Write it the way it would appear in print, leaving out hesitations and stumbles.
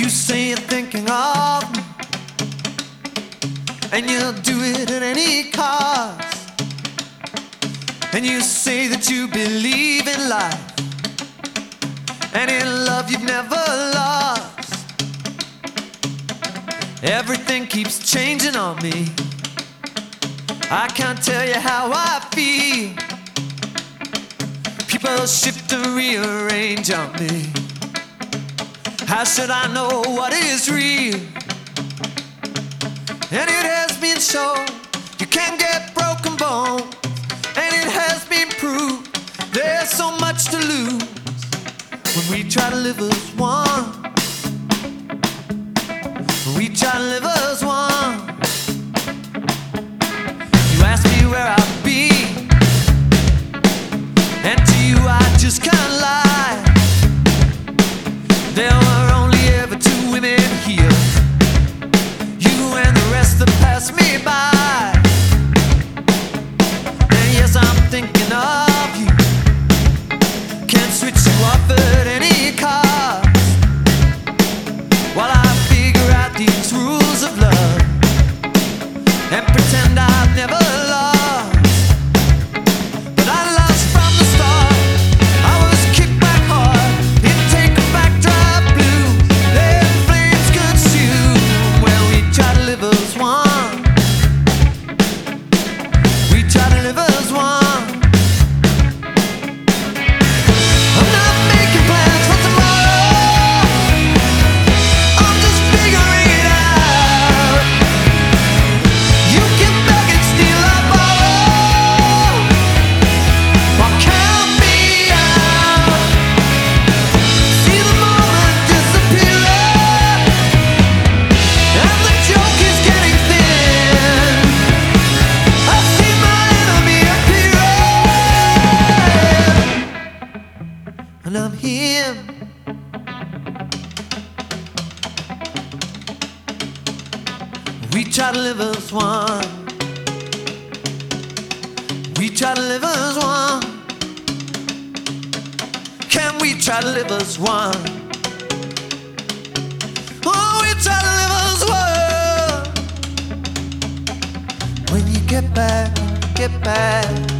You say you're thinking of me, and you'll do it at any cost. And you say that you believe in life and in love you've never lost. Everything keeps changing on me. I can't tell you how I feel. People shift and rearrange on me. How should I know what is real? And it has been shown you can get broken bones, and it has been proved there's so much to lose when we try to live as one. When we try to live as one. You ask me where I've been, and to you I just can't lie. There were only ever two women here, you and the rest that passed me by. And yes, I'm thinking of you. Can't switch you off at any cost, while I figure out these rules of love and pretend I've never lost. But I lost from the start. I was kicked back hard in take back drive blues. Then flames consume when we try to live as one. We try to live as one. I'm not making plans for tomorrow. I'm just figuring it out. You give back and steal, I borrow. Or count me out. See the moment disappearing, and the joke is getting thin. I see my enemy appearing, and I'm him. We try to live as one. We try to live as one. Can we try to live as one? Oh, we try to live as one. When you get back, get back.